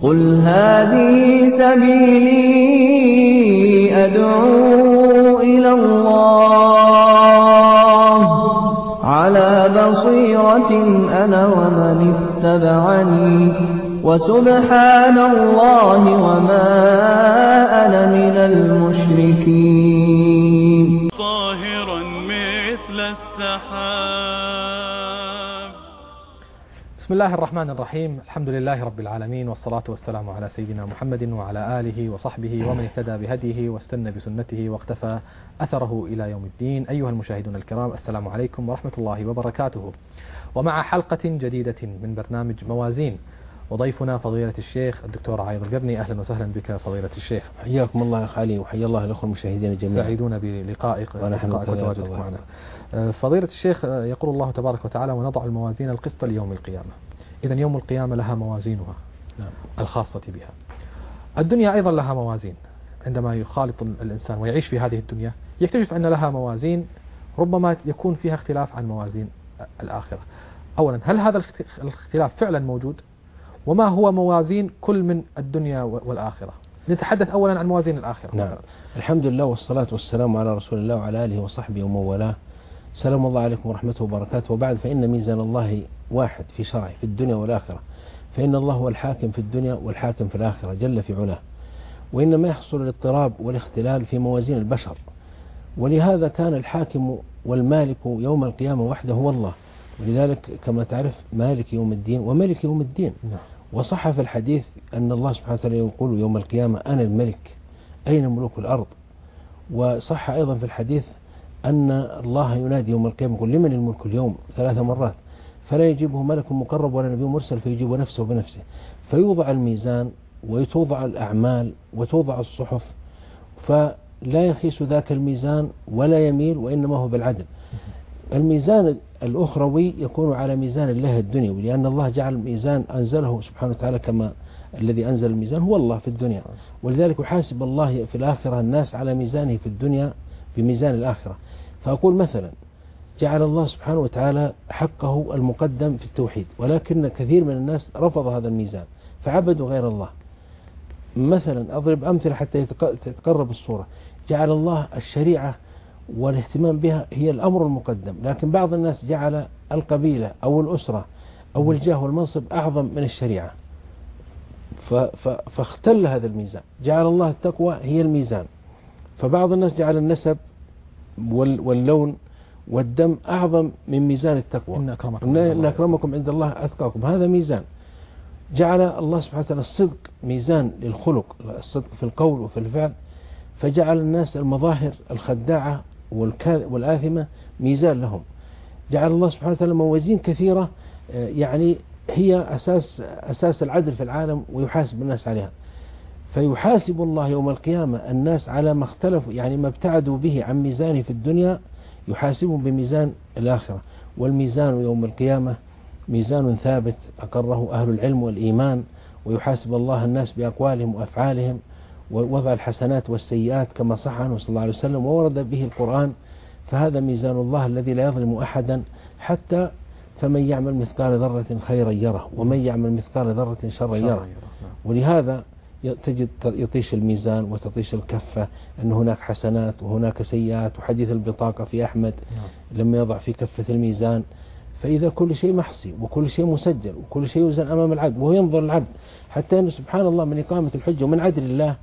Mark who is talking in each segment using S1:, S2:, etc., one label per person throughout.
S1: قل هذه سبيلي أدعو إلى الله على بصيرة أنا ومن اتبعني وسبحان الله وما أنا من المشركين.
S2: طاهرا مثل السحاب.
S3: بسم الله الرحمن الرحيم. الحمد لله رب العالمين، والصلاة والسلام على سيدنا محمد وعلى آله وصحبه ومن اهتدى بهديه واستنى بسنته واقتفى أثره إلى يوم الدين. أيها المشاهدون الكرام، السلام عليكم ورحمة الله وبركاته، ومع حلقة جديدة من برنامج موازين، وضيفنا فضيلة الشيخ الدكتور عايض القرني. أهلا وسهلا بك فضيلة الشيخ.
S4: حياكم الله يا خالي، وحيا الله الأخوة المشاهدين جميعا.
S3: سعيدون بلقائك وتواجدك معنا. فضيلة الشيخ، يقول الله تبارك وتعالى: ونضع الموازين القسط ليوم القيامة. إذا يوم القيامة لها موازينها الخاصة بها. الدنيا أيضا لها موازين. عندما يخالط الإنسان ويعيش في هذه الدنيا يكتشف أن لها موازين ربما يكون فيها اختلاف عن موازين الآخرة. أولا، هل هذا الاختلاف فعلا موجود؟ وما هو موازين كل من الدنيا والآخرة؟ نتحدث أولا عن موازين الآخرة.
S4: نعم، الحمد لله والصلاة والسلام على رسول الله وعلى آله وصحبه ومن والاه. سلام الله عليكم ورحمته وبركاته. وبعد، فإن ميزان الله واحد في شرعه في الدنيا والآخرة، فإن الله هو الحاكم في الدنيا والحاكم في الآخرة جل في علاه، وإنما يحصل الاضطراب والاختلال في موازين البشر، ولهذا كان الحاكم والمالك يوم القيامة وحده هو الله. ولذلك كما تعرف مالك يوم الدين وملك يوم الدين. وصح في الحديث أن الله سبحانه وتعالى يقول يوم القيامة: أنا الملك أين ملوك الأرض. وصح أيضا في الحديث أن الله ينادي يوم القيامة يقول: لمن الملك اليوم 3 مرات، فلا يجيبه ملك مقرب ولا نبي مرسل فيجيب نفسه بنفسه، فيوضع الميزان وتوضع الأعمال وتوضع الصحف، فلا يخيس ذاك الميزان ولا يميل، وإنما هو بالعدل. الميزان الأخروي يكون على ميزان الله الدنيوي، لأن الله جعل الميزان أنزله سبحانه وتعالى، كما الذي أنزل الميزان هو الله في الدنيا، ولذلك يحاسب الله في الآخرة الناس على ميزانه في الدنيا بميزان الآخرة. فأقول مثلا: جعل الله سبحانه وتعالى حقه المقدم في التوحيد، ولكن كثير من الناس رفض هذا الميزان فعبدوا غير الله. مثلا أضرب أمثلة حتى تتقرب الصورة. جعل الله الشريعة والاهتمام بها هي الأمر المقدم، لكن بعض الناس جعل القبيلة أو الأسرة أو الجاه والمنصب أعظم من الشريعة، فاختل هذا الميزان. جعل الله التقوى هي الميزان، فبعض الناس جعل النسب واللون والدم أعظم من ميزان التقوى. إن أكرمكم عند الله أتقاكم، هذا ميزان. جعل الله سبحانه وتعالى الصدق ميزان للخلق، الصدق في القول وفي الفعل، فجعل الناس المظاهر الخداعة والآثمة ميزان لهم. جعل الله سبحانه وتعالى موازين كثيرة، يعني هي أساس العدل في العالم، ويحاسب الناس عليها. فيحاسب الله يوم القيامة الناس على ما اختلفوا، يعني ما ابتعدوا به عن ميزانه في الدنيا يحاسبهم بميزان الآخرة. والميزان يوم القيامة ميزان ثابت أقره أهل العلم والإيمان، ويحاسب الله الناس بأقوالهم وأفعالهم، ووضع الحسنات والسيئات كما صح عنه صلى الله عليه وسلم وورد به القرآن. فهذا ميزان الله الذي لا يظلم أحدا، حتى فمن يعمل مثقال ذرة خيرا يره، ومن يعمل مثقال ذرة شرا يره. ولهذا تجد يطيش الميزان وتطيش الكفة، أن هناك حسنات وهناك سيئات. وحديث البطاقة في أحمد لما يضع في كفة الميزان، فإذا كل شيء محصي وكل شيء مسجل وكل شيء يوزن أمام العبد، وهو ينظر العبد، حتى أنه سبحان الله من إقامة الحجة ومن عدل الله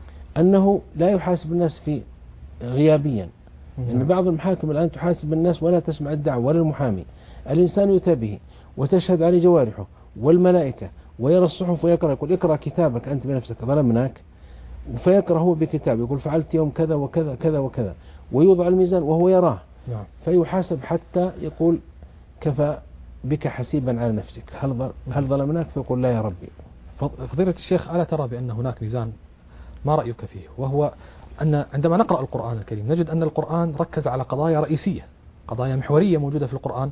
S4: أنه لا يحاسب الناس في غيابيا. لأن بعض المحاكم الآن تحاسب الناس ولا تسمع الدعوة ولا المحامي. الإنسان يؤتى به وتشهد عليه جوارحه والملائكة، ويرى الصحف ويقرأ، يقول: اقرأ كتابك أنت بنفسك ظلمناك، فيقرأ هو بكتاب يقول: فعلت يوم كذا وكذا كذا وكذا، ويوضع الميزان وهو يراه. فيحاسب حتى يقول: كفى بك حسيبا على نفسك، هل ظلمناك؟ فيقول: لا يا ربي.
S3: فضيلة الشيخ، ألا ترى بأن هناك ميزان؟ ما رأيك فيه؟ وهو أن عندما نقرأ القرآن الكريم نجد أن القرآن ركز على قضايا رئيسية، قضايا محورية موجودة في القرآن.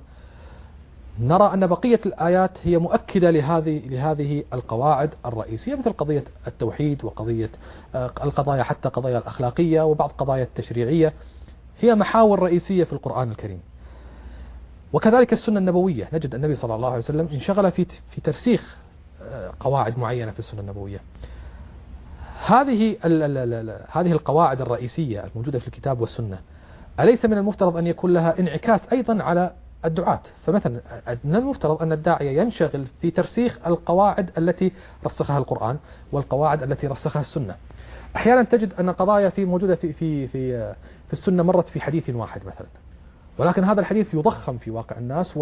S3: نرى أن بقية الآيات هي مؤكدة لهذه القواعد الرئيسية، مثل قضية التوحيد وقضية القضايا، حتى قضايا الأخلاقية وبعض قضايا التشريعية، هي محاور رئيسية في القرآن الكريم. وكذلك السنة النبوية، نجد النبي صلى الله عليه وسلم انشغل في ترسيخ قواعد معينة في السنة النبوية. هذه القواعد الرئيسية الموجودة في الكتاب والسنة أليس من المفترض أن يكون لها انعكاس أيضا على الدعاة؟ فمثلا من المفترض أن الداعية ينشغل في ترسيخ القواعد التي رسخها القرآن والقواعد التي رسخها السنة. أحيانا تجد أن قضايا موجودة في السنة مرت في حديث واحد مثلا، ولكن هذا الحديث يضخم في واقع الناس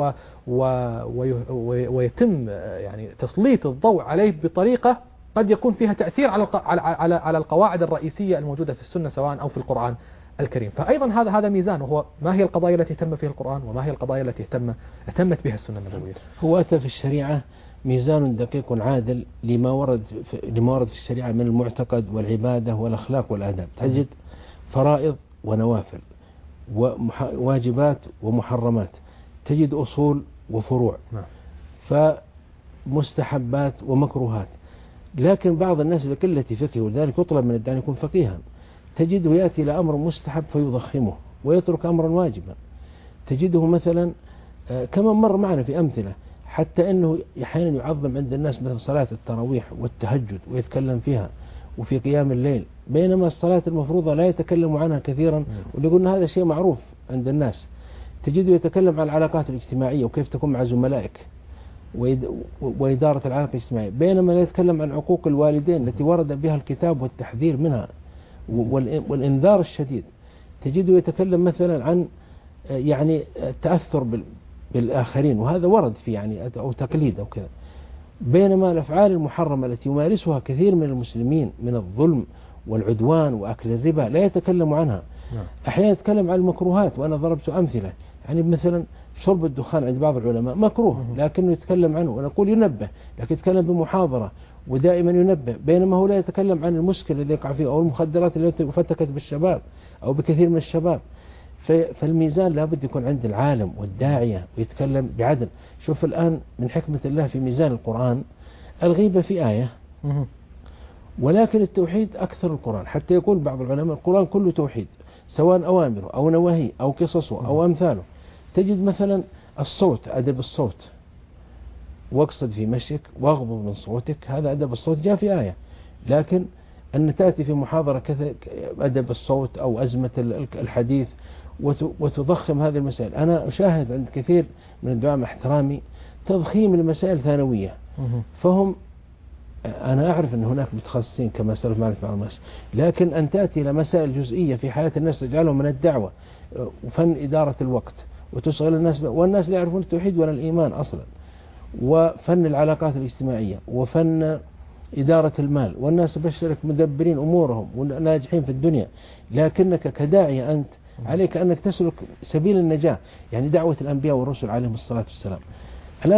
S3: ويتم يعني تسليط الضوء عليه بطريقة قد يكون فيها تأثير على القواعد الرئيسية الموجودة في السنة سواء أو في القرآن الكريم. فأيضا هذا ميزان، وهو ما هي القضايا التي اهتم فيها القرآن وما هي القضايا التي اهتمت بها السنة النبوية.
S4: هو أتى في الشريعة ميزان دقيق عادل لما ورد في الشريعة من المعتقد والعبادة والأخلاق والآداب. تجد فرائض ونوافل وواجبات ومحرمات، تجد أصول وفروع، فمستحبات ومكروهات. لكن بعض الناس لقلة فقه ولذلك يطلب من الداعي يكون فقيها، تجده يأتي إلى أمر مستحب فيضخمه ويترك أمرا واجبا. تجده مثلا كما مر معنا في أمثلة حتى أنه أحيانا يعظم عند الناس مثل صلاة التراويح والتهجد ويتكلم فيها وفي قيام الليل، بينما الصلاة المفروضة لا يتكلم عنها كثيرا ويقول هذا شيء معروف عند الناس. تجده يتكلم عن العلاقات الاجتماعية وكيف تكون مع زملائك وإدارة العلاقة الاجتماعية، بينما لا يتكلم عن عقوق الوالدين التي ورد بها الكتاب والتحذير منها والإنذار الشديد. تجده يتكلم مثلا عن يعني التأثر بالآخرين، وهذا ورد في يعني أو تقليد أو كذا، بينما الأفعال المحرمة التي يمارسها كثير من المسلمين من الظلم والعدوان وأكل الربا لا يتكلم عنها. أحيانا يتكلم عن المكروهات، وأنا ضربت أمثلة يعني مثلا شرب الدخان عند بعض العلماء مكروه لكنه يتكلم عنه، ونقول ينبه لكن يتكلم بمحاضرة ودائما ينبه، بينما هو لا يتكلم عن المشكلة الذي يقع فيه أو المخدرات التي فتكت بالشباب أو بكثير من الشباب. فالميزان لابد يكون عند العالم والداعية ويتكلم بعدل. شوف الآن من حكمة الله في ميزان القرآن الغيبة في آية، ولكن التوحيد أكثر القرآن، حتى يقول بعض العلماء القرآن كله توحيد سواء أوامره أو نواهيه أو قصصه أو أمثاله. تجد مثلا الصوت، أدب الصوت، واقصد في مشيك واغضض من صوتك، هذا أدب الصوت جاء في آية. لكن أن تأتي في محاضرة أدب الصوت أو أزمة الحديث وتضخم هذه المسائل. أنا أشاهد عند كثير من الدعاء مع احترامي تضخيم المسائل ثانوية، فهم أنا أعرف أن هناك متخصصين كما سلف معنا في بعض الناس، لكن أن تأتي إلى مسائل جزئية في حياة الناس تجعلهم من الدعوة وفن إدارة الوقت وتشغل الناس، والناس لا يعرفون التوحيد ولا الإيمان أصلا، وفن العلاقات الاجتماعية وفن إدارة المال، والناس بشرك مدبرين أمورهم وناجحين في الدنيا. لكنك كداعية أنت عليك أنك تسلك سبيل النجاة، يعني دعوة الأنبياء والرسل عليهم الصلاة والسلام. الآن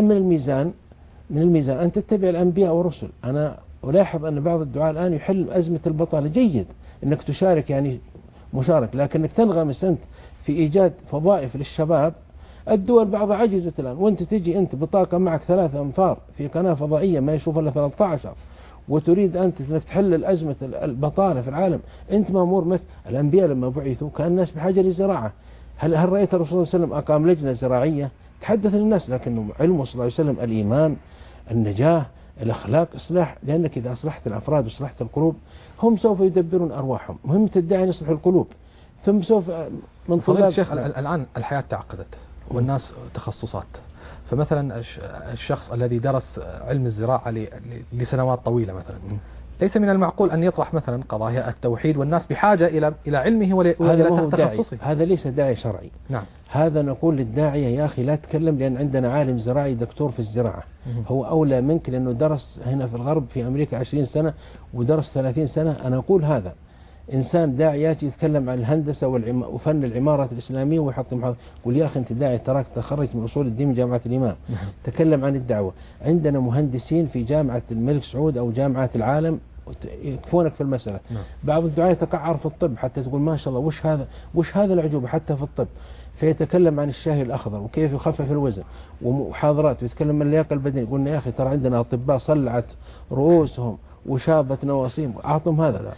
S4: من الميزان أن تتبع الأنبياء والرسل. أنا ألاحظ أن بعض الدعاء الآن يحل أزمة البطالة. جيد أنك تشارك يعني مشارك، لكنك تنغمس أنت في إيجاد فضائف للشباب. الدول بعضها عجزت الآن، وأنت تجي أنت بطاقة معك 3 أنفار في قناة فضائية ما يشوف إلا 13 وتريد أنت أنك تحل الأزمة البطالة في العالم. أنت مأمور مثل الأنبياء لما بعثوا كان الناس بحاجة للزراعة. هل رأيت الرسول صلى الله عليه وسلم أقام لجنة زراعية تحدث للناس؟ لكنه علمه صلى الله عليه وسلم الإيمان، النجاة، الأخلاق، إصلاح. لأنك إذا أصلحت الأفراد وأصلحت القلوب هم سوف يدبرون أرواحهم. مهم تدعي أن يصلح القلوب ثم سوف من
S3: فضيلة الشيخ الآن الحياة تعقدت والناس تخصصات، فمثلا الشخص الذي درس علم الزراعة لسنوات طويلة مثلا ليس من المعقول أن يطرح مثلا قضايا التوحيد والناس بحاجة إلى علمه وإلى تخصصه.
S4: هذا ليس داعي شرعي.
S3: نعم.
S4: هذا نقول للداعية يا أخي لا تتكلم، لأن عندنا عالم زراعي دكتور في الزراعة هو أولى منك، لأنه درس هنا في الغرب في أمريكا 20 سنة ودرس 30 سنة. أنا أقول هذا إنسان داعي يأتي يتكلم عن الهندسة وفن العمارة الإسلامية ويحط محاضرة، يقول يا أخي أنت داعي تراك تخرج من أصول الدين من جامعة الإمام. تكلم عن الدعوة. عندنا مهندسين في جامعة الملك سعود أو جامعات العالم يكفونك في المسألة. بعض الدعاة يتقعر في الطب حتى تقول ما شاء الله وش هذا العجوبة حتى في الطب، فيتكلم عن الشاي الأخضر وكيف يخفف الوزن ومحاضرات ويتكلم عن اللياقة البدنية. قلنا يا أخي ترى عندنا أطباء صلعت رؤوسهم وشابت نواصيهم، أعطهم هذا.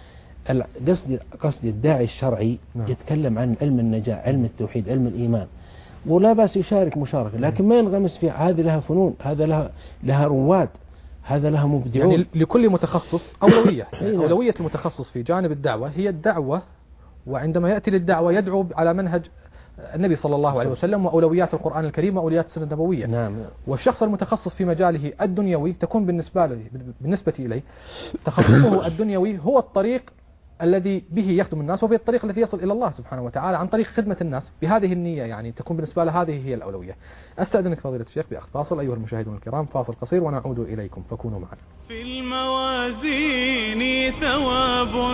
S4: قصدي الداعي الشرعي يتكلم عن علم النجاة، علم التوحيد، علم الإيمان، ولا بأس يشارك مشاركة، لكن ما ينغمس في هذه لها فنون، هذا لها رواد، هذا لها مبدعون.
S3: يعني لكل متخصص أولوية. أولوية المتخصص في جانب الدعوة هي الدعوة، وعندما يأتي للدعوة يدعو على منهج النبي صلى الله عليه وسلم وأولويات القرآن الكريم وأولويات السنة النبوية.
S4: نعم.
S3: والشخص المتخصص في مجاله الدنيوي تكون بالنسبة إليه تخصصه الدنيوي هو الطريق الذي به يخدم الناس، وفي الطريق الذي يصل إلى الله سبحانه وتعالى عن طريق خدمة الناس بهذه النية، يعني تكون بالنسبة له هذه هي الأولوية. أستأذنك فضيلة الشيخ بأخذ فاصل أيها المشاهدون الكرام، فاصل قصير ونعود إليكم فكونوا معنا.
S2: في الموازين ثواب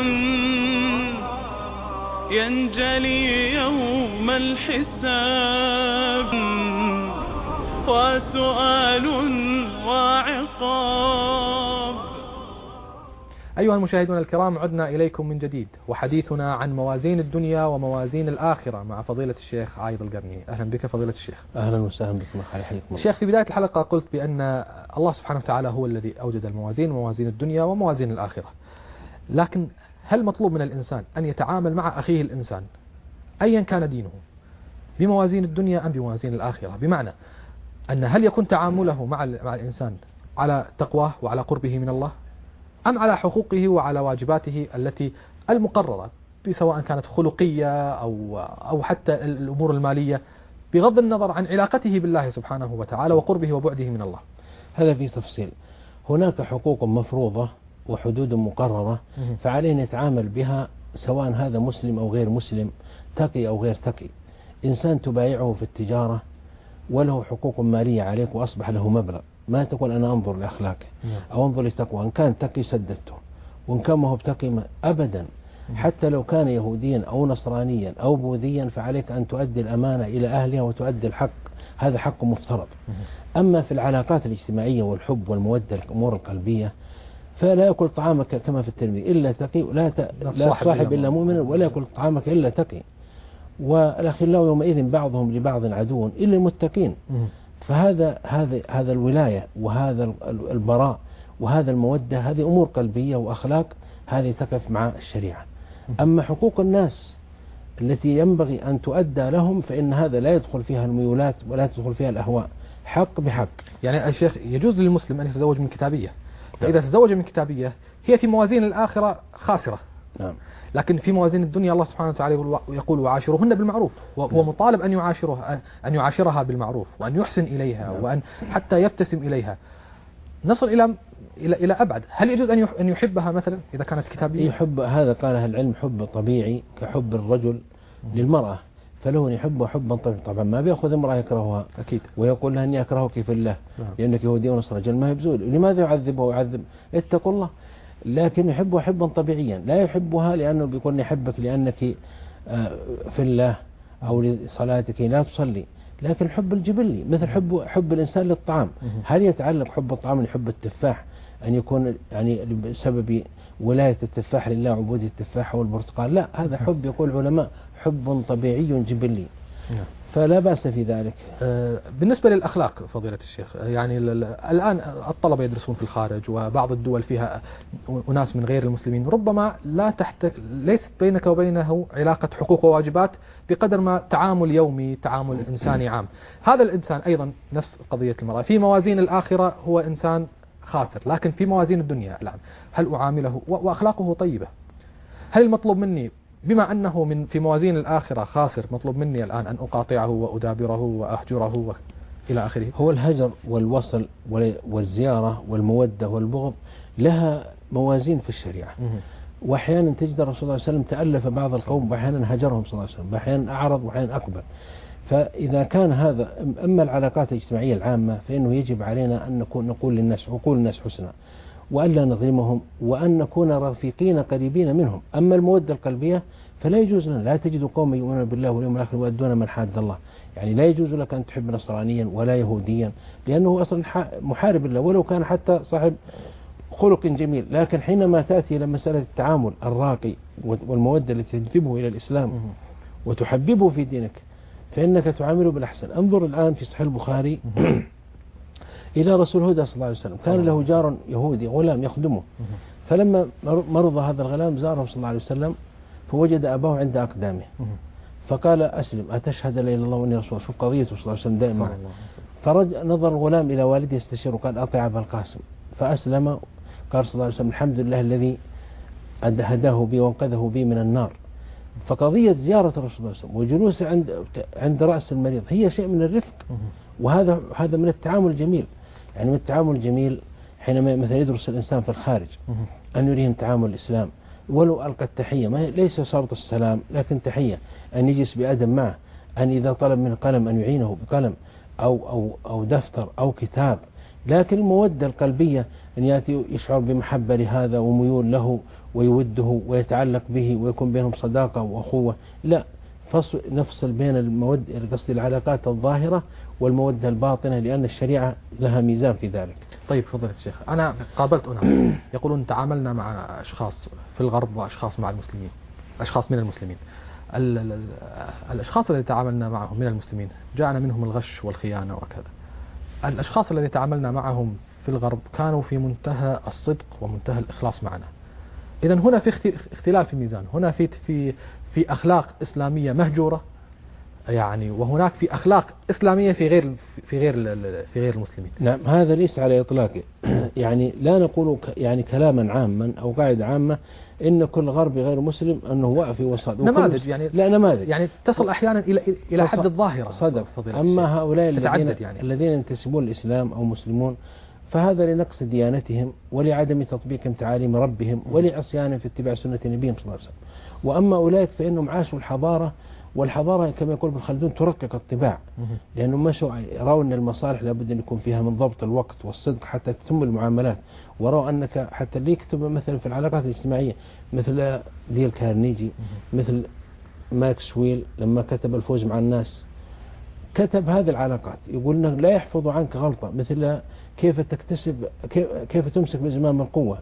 S2: ينجلي يوم الحساب، وسؤال وعقاب.
S3: أيها المشاهدون الكرام، عدنا إليكم من جديد وحديثنا عن موازين الدنيا وموازين الآخرة مع فضيلة الشيخ عايض القرني. أهلا بك فضيلة الشيخ.
S4: أهلا وسهلا بكم. حياكم
S3: الشيخ، في بداية الحلقة قلت بأن الله سبحانه وتعالى هو الذي أوجد الموازين، موازين الدنيا وموازين الآخرة، لكن هل مطلوب من الإنسان أن يتعامل مع أخيه الإنسان أيا كان دينه بموازين الدنيا أم بموازين الآخرة؟ بمعنى أن هل يكون تعامله مع الإنسان على تقواه وعلى قربه من الله، أم على حقوقه وعلى واجباته التي المقررة سواء كانت خلقية أو حتى الأمور المالية، بغض النظر عن علاقته بالله سبحانه وتعالى وقربه وبعده من الله؟
S4: هذا في تفصيل. هناك حقوق مفروضة وحدود مقررة، فعليه نتعامل بها سواء هذا مسلم أو غير مسلم، تقي أو غير تقي. إنسان تبايعه في التجارة وله حقوق مالية عليك وأصبح له مبلغ، ما تقول أنا أنظر لأخلاقه أو أنظر لتقوى، إن كان تقي سددته، وإن كان ما هو بتقي أبدا. حتى لو كان يهوديا أو نصرانيا أو بوذيا فعليك أن تؤدي الأمانة إلى أهلها وتؤدي الحق، هذا حق مفترض. أما في العلاقات الاجتماعية والحب والمودة الأمور القلبية فلا يأكل طعامك كما في الترمذي إلا تقي، لا تصاحب إلا مؤمنا، ولا يأكل طعامك إلا تقي. والأخلاء يومئذ بعضهم لبعض عدو إلا المتقين. فهذا الولاية وهذا البراء وهذا المودة هذه أمور قلبية وأخلاق، هذه تقف مع الشريعة. أما حقوق الناس التي ينبغي أن تؤدى لهم فإن هذا لا يدخل فيها الميولات ولا تدخل فيها الأهواء، حق بحق.
S3: يعني الشيخ، يجوز للمسلم أن يتزوج من كتابية، فإذا تزوج من كتابية هي في موازين الآخرة خاسرة.
S4: نعم.
S3: لكن في موازين الدنيا الله سبحانه وتعالى يقول وعاشرهن بالمعروف، وهو مطالب أن يعاشرها بالمعروف وأن يحسن إليها وأن حتى يبتسم إليها. نصل إلى أبعد. هل يجوز أن يحبها مثلا إذا كانت كتابية؟
S4: يحب، هذا قال أهل العلم حب طبيعي كحب الرجل للمرأة، فله أن يحبها حبا طبيعي. طبعا ما بيأخذ امرأة يكرهها أكيد ويقول لها أني أكرهك في الله لأنك يهودي ونصراني، رجل ما يبزول، لماذا يعذبها ويعذب؟ اتقوا الله. لكن يحبها حبا طبيعيا، لا يحبها لأنه بيقول يحبك لأنك في الله أو لصلاتك لا تصلي، لكن حب الجبلي مثل حب الإنسان للطعام. هل يتعلق حب الطعام لحب التفاح أن يكون يعني بسبب ولاية التفاح لله عبودية التفاح والبرتقال؟ لا، هذا حب يقول العلماء حب طبيعي جبلي، فلا بأس في ذلك.
S3: بالنسبة للأخلاق فضيلة الشيخ، يعني الآن الطلبة يدرسون في الخارج وبعض الدول فيها أناس من غير المسلمين، ربما ليست بينك وبينه علاقة حقوق وواجبات بقدر ما تعامل يومي، تعامل إنساني عام. هذا الإنسان أيضا نفس قضية المرأة، في موازين الآخرة هو إنسان خاسر، لكن في موازين الدنيا الآن هل أعامله وأخلاقه طيبة؟ هل المطلوب مني بما أنه في موازين الآخرة خاسر مطلوب مني الآن أن أقاطعه وأدابره وأهجره إلى آخره؟
S4: هو الهجر والوصل والزيارة والمودة والبغض لها موازين في الشريعة. وأحيانا تجد الرسول صلى الله عليه وسلم تألف بعض القوم وأحيانا هجرهم صلى الله عليه وسلم، وأحيانا أعرض وأحيانا أقبل. فإذا كان هذا أما العلاقات الاجتماعية العامة فإنه يجب علينا أن نقول للناس عقول الناس حسنى وأن لا نظلمهم وأن نكون رفيقين قريبين منهم. أما المودة القلبية فلا يجوز لنا، لا تجد قوم يؤمنون بالله واليوم الآخر ويؤدون من حاد الله. يعني لا يجوز لك أن تحب نصرانيا ولا يهوديا لأنه أصلا محارب الله ولو كان حتى صاحب خلق جميل. لكن حينما تأتي إلى مسألة التعامل الراقي والمودة التي تجذبه إلى الإسلام وتحببه في دينك فإنك تعامله بالأحسن. انظر الآن في صحيح البخاري إلى رسول هدى صلى الله عليه وسلم، كان له جار يهودي غلام يخدمه، فلما مرض هذا الغلام زاره صلى الله عليه وسلم فوجد أباه عند أقدامه فقال أسلم أتشهد لا إله إلا الله وإني رسول. شوف قضيته صلى الله عليه وسلم دائما. فرجع نظر الغلام إلى والده يستشير وقال أطع أبا القاسم، فأسلم، قال صلى الله عليه وسلم الحمد لله الذي هداه بي وانقذه بي من النار. فقضية زيارة الرسول صلى الله عليه وسلم وجلوسه عند رأس المريض هي شيء من الرفق، وهذا من التعامل الجميل. يعني من التعامل الجميل حينما مثلا يدرس الإنسان في الخارج أن يريهم تعامل الإسلام، ولو ألقى التحية، ما ليس شرط السلام لكن تحية، أن يجلس بأدب معه، أن إذا طلب من قلم أن يعينه بقلم أو دفتر أو كتاب. لكن المودة القلبية أن يأتي يشعر بمحبة لهذا وميول له ويوده ويتعلق به ويكون بينهم صداقة وأخوة، لا، نفصل بين العلاقات الظاهرة والمودة الباطنة، لأن الشريعة لها ميزان في ذلك.
S3: طيب فضيلة الشيخ، أنا قابلت أناس يقولون تعاملنا مع أشخاص في الغرب وأشخاص مع المسلمين، أشخاص من المسلمين. الأشخاص الذين تعاملنا معهم من المسلمين جاءنا منهم الغش والخيانة وكذا. الأشخاص الذين تعاملنا معهم في الغرب كانوا في منتهى الصدق ومنتهى الإخلاص معنا. إذا هنا في اختلاف في الميزان، هنا في أخلاق إسلامية مهجورة يعني، وهناك في أخلاق إسلامية في غير المسلمين.
S4: نعم، هذا ليس على إطلاقه. يعني لا نقول يعني كلاما عاما أو قاعدة عامة إن كل غربي غير مسلم أنه واقف في وسط.
S3: نماذج يعني،
S4: لا، نماذج
S3: يعني تصل أحيانا إلى حد الظاهرة.
S4: صدق. أما هؤلاء الذين ينتسبون الإسلام أو مسلمون فهذا لنقص ديانتهم ولعدم تطبيقهم تعاليم ربهم ولعصيانهم في اتباع سنة نبيهم صلى الله عليه وسلم. وأما أولئك فإنهم عاشوا الحضارة، والحضارة كما يقول ابن خلدون ترقق الطباع، لأنهم مشوا يرون أن المصالح لابد أن يكون فيها من ضبط الوقت والصدق حتى تتم المعاملات، ورأوا أنك حتى اللي يكتب مثلا في العلاقات الاجتماعية مثل ديل كارنيجي، مثل ماكسويل لما كتب الفوز مع الناس كتب هذه العلاقات، يقول أنه لا يحفظ عنك غلطة، مثل كيف تمسك بزمام القوة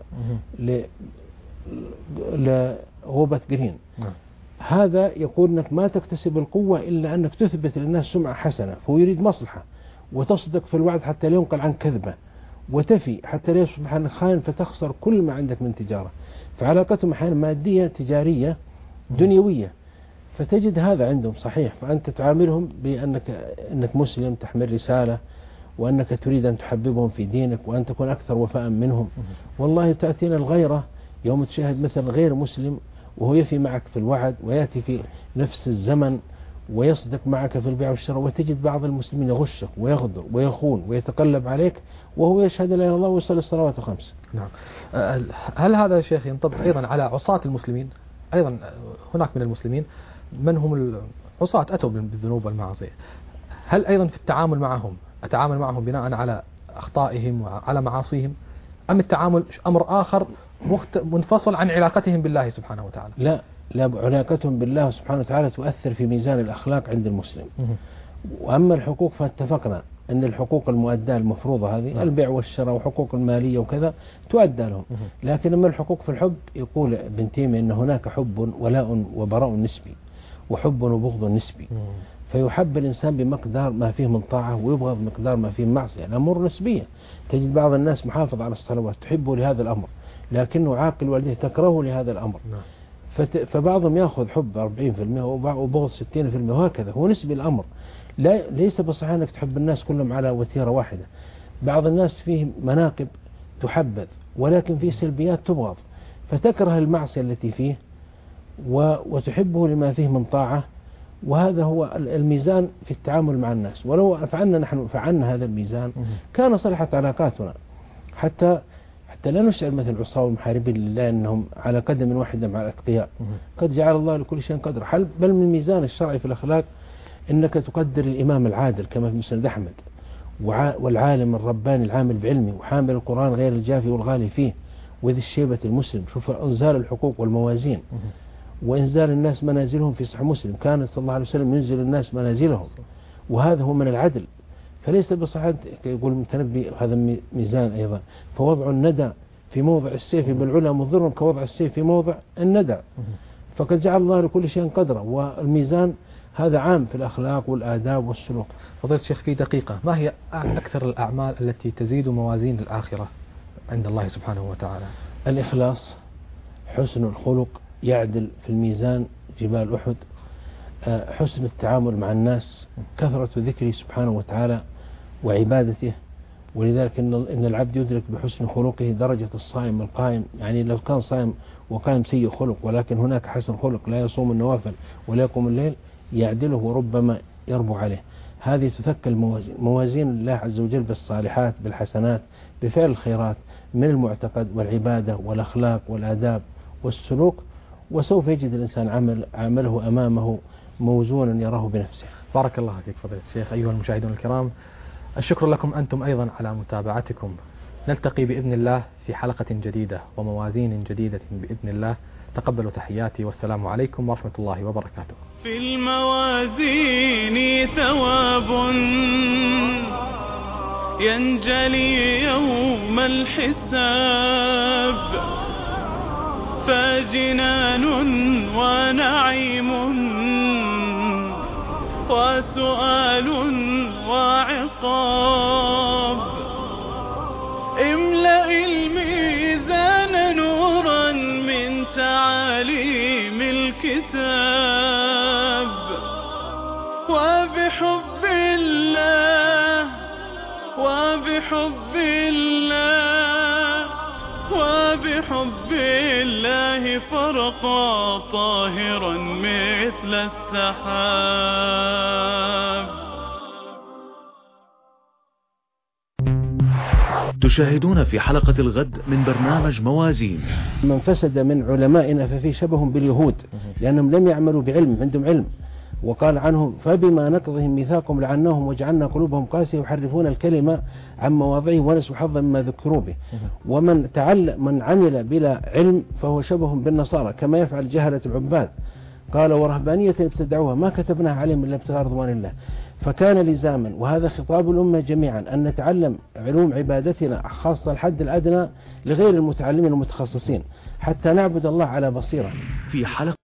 S4: لغوبة جرين. هذا يقول أنك ما تكتسب القوة إلا أنك تثبت للناس سمعة حسنة، فهو يريد مصلحة، وتصدق في الوعد حتى لا ينقل عن كذبة، وتفي حتى لا يصبح أنك خائن فتخسر كل ما عندك من تجارة. فعلاقتهم أحيانا مادية تجارية دنيوية، فتجد هذا عندهم صحيح، فأنت تعاملهم بأنك مسلم تحمل رسالة، وأنك تريد أن تحببهم في دينك وأن تكون أكثر وفاء منهم. والله تأتينا الغيرة يوم تشاهد مثلا غير مسلم وهو يفي معك في الوعد ويأتي في نفس الزمن ويصدق معك في البيع والشراء، وتجد بعض المسلمين يغشك ويغدر ويخون ويتقلب عليك وهو يشهد لا إله إلا الله ويصلي الصلوات الخمس.
S3: نعم. هل هذا يا شيخ ينطبق أيضا على عصاة المسلمين؟ أيضا هناك من المسلمين من هم العصاة أتوا بالذنوب والمعاصي، هل أيضا في التعامل معهم أتعامل معهم بناء على أخطائهم وعلى معاصيهم، أم التعامل أمر آخر منفصل عن علاقتهم بالله سبحانه وتعالى؟
S4: لا، علاقتهم بالله سبحانه وتعالى تؤثر في ميزان الأخلاق عند المسلم. وأما الحقوق فاتفقنا أن الحقوق المؤداة المفروضة هذه البيع والشراء وحقوق المالية وكذا تؤدى لهم، لكن أما الحقوق في الحب يقول ابن تيمية أن هناك حب ولاء وبراء نسبي وحب وبغض نسبي، فيحب الإنسان بمقدار ما فيه من طاعة ويبغض مقدار ما فيه معصية. الأمور نسبية، تجد بعض الناس محافظ على الصلوات تحبه لهذا الأمر، لكنه عاقل والديه تكرهه لهذا الأمر. فبعضهم يأخذ حب 40% وبغض 60%، وهكذا هو نسبي الأمر. ليس بصحيح أنك تحب الناس كلهم على وتيرة واحدة. بعض الناس فيه مناقب تحبذ ولكن فيه سلبيات تبغض، فتكره المعصية التي فيه وتحبه لما فيه من طاعة. وهذا هو الميزان في التعامل مع الناس. ولو فعلنا هذا الميزان كان صلحت علاقاتنا، حتى لا نشعر مثل عصاة المحاربين لله أنهم على قدم واحدة مع الأتقياء. قد جعل الله لكل شيء قدر. بل من الميزان الشرعي في الأخلاق أنك تقدر الإمام العادل كما في مسند أحمد، والعالم الرباني العامل بعلمه وحامل القرآن غير الجافي والغالي فيه، وذي الشيبة المسلم. شوف إنزال الحقوق والموازين وإنزال الناس منازلهم في صحيح مسلم، كان صلى الله عليه وسلم ينزل الناس منازلهم، وهذا هو من العدل. فليس بصحيح يقول المتنبي هذا ميزان أيضا، فوضع الندى في موضع السيف بالعلا مضر كوضع السيف في موضع الندى. فقد جعل الله لكل شيء قدره، والميزان هذا عام في الأخلاق والآداب والسلوك.
S3: فضيلة الشيخ في دقيقة، ما هي أكثر الأعمال التي تزيد موازين الآخرة عند الله سبحانه وتعالى؟
S4: الإخلاص، حسن الخلق يعدل في الميزان جبال أحد، حسن التعامل مع الناس، كثرة ذكره سبحانه وتعالى وعبادته، ولذلك إن العبد يدرك بحسن خلقه درجة الصائم القائم. يعني لو كان صائم وقائم سيء خلق ولكن هناك حسن خلق لا يصوم النوافل ولا يقوم الليل يعدله وربما يربو عليه. هذه تثقل موازين الله عز وجل بالصالحات بالحسنات بفعل الخيرات من المعتقد والعبادة والأخلاق والآداب والسلوك، وسوف يجد الإنسان عمله أمامه موزونا يراه بنفسه.
S3: بارك الله فيك فضيلة الشيخ. أيها المشاهدون الكرام، الشكر لكم أنتم أيضا على متابعتكم. نلتقي بإذن الله في حلقة جديدة وموازين جديدة بإذن الله. تقبلوا تحياتي والسلام عليكم ورحمة الله وبركاته.
S2: في الموازين ثواب ينجلي يوم الحساب، فجنان ونعيم وسؤال وعقاب. املأ الميزان نورا من تعاليم الكتاب، وبحب الله وبحب الله وبحب الله فرقا طاهرا مثل السحاب.
S5: تشاهدون في حلقة الغد من برنامج موازين.
S4: من فسد من علمائنا ففي شبه باليهود لأنهم لم يعملوا بعلم، عندهم علم. وقال عنهم فبما نقضهم ميثاقهم لعناهم وجعلنا قلوبهم قاسية يحرفون الكلمة عن مواضعه ونسوا حظا مما ذكروا به. ومن من عمل بلا علم فهو شبه بالنصارى كما يفعل جهلة العباد. قال ورهبانية ابتدعوها ما كتبناها عليهم إلا ابتغاء رضوان الله. فكان لزاما، وهذا خطاب الأمة جميعا، أن نتعلم علوم عبادتنا خاصة الحد الأدنى لغير المتعلمين المتخصصين حتى نعبد الله على بصيرة.
S5: في حلقة